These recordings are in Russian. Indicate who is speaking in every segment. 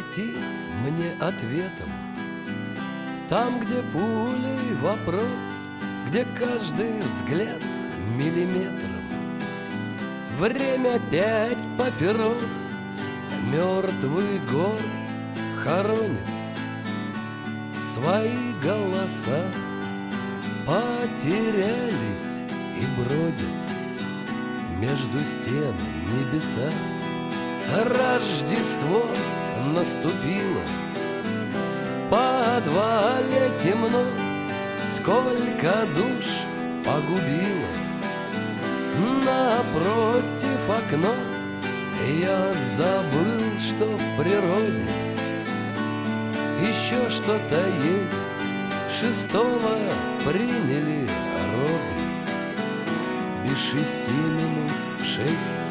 Speaker 1: пройти мне ответом там, где пулей вопрос, где каждый взгляд миллиметром. Время 5 папирос, мертвый город хоронит свои голоса, потерялись и бродят между стен небеса. Рождество наступило, в подвале темно, сколько душ погубило. Напротив окно я забыл, что в природе еще что-то есть. 6-го приняли роды, без 6 минут в 6.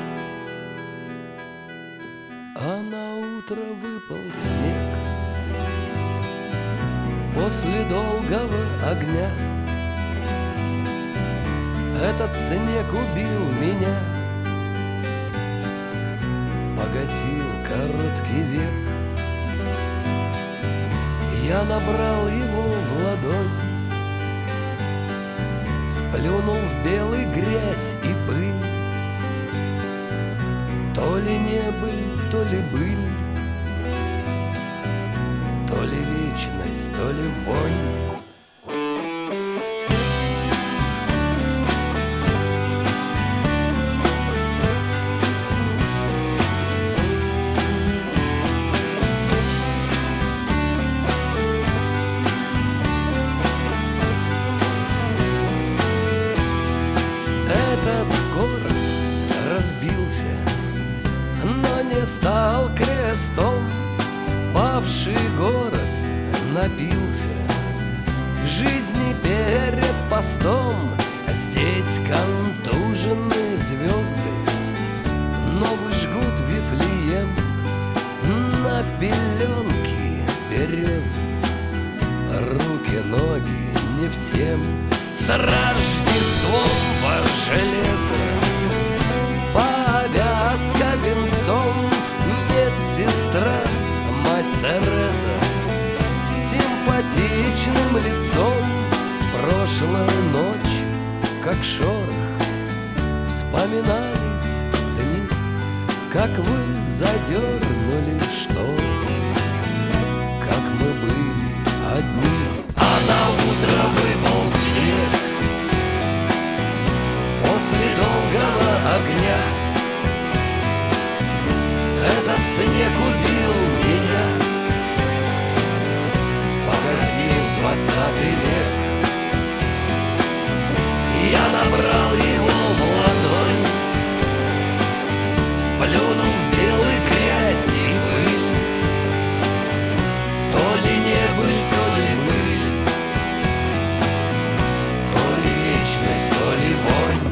Speaker 1: А на утро выпал снег после долгого огня. Этот снег убил меня, погасил короткий век. Я набрал его в ладонь, сплюнул в белый грязь и пыль. То ли не быль, то ли быль, то ли вечность, то ли вонь. Этот город разбился, но не стал крестом. Павший город напился жизни перед постом. Здесь контуженные звезды новый жгут Вифлеем на пеленке березы. Руки, ноги не всем. С Рождеством во железо, повязка венцом, медсестра, мать Тереза, симпатичным лицом. Прошлая ночь, как шорох, вспоминались дни, как вы задернули шторы, как мы были одни. А на утро выпал снег после долгого огня. Этот снег убил меня, погасил 20 век. Я набрал его в ладонь, сплюнул в белый грязь и пыль. То ли не быль, то ли быль, то ли вечность, то ли вонь.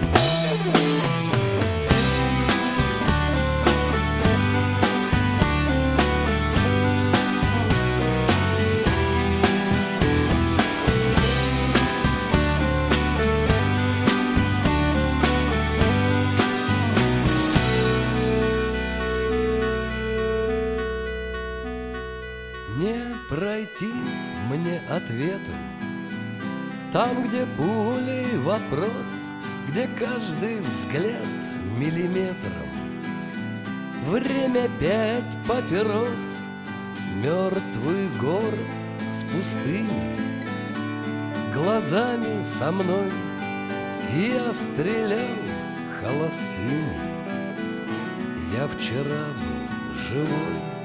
Speaker 1: Не пройти мне ответом там, где пулей вопрос, где каждый взгляд миллиметром. Время 5 папирос, мертвый город с пустыми глазами со мной. Я стрелял холостыми, я вчера был живой.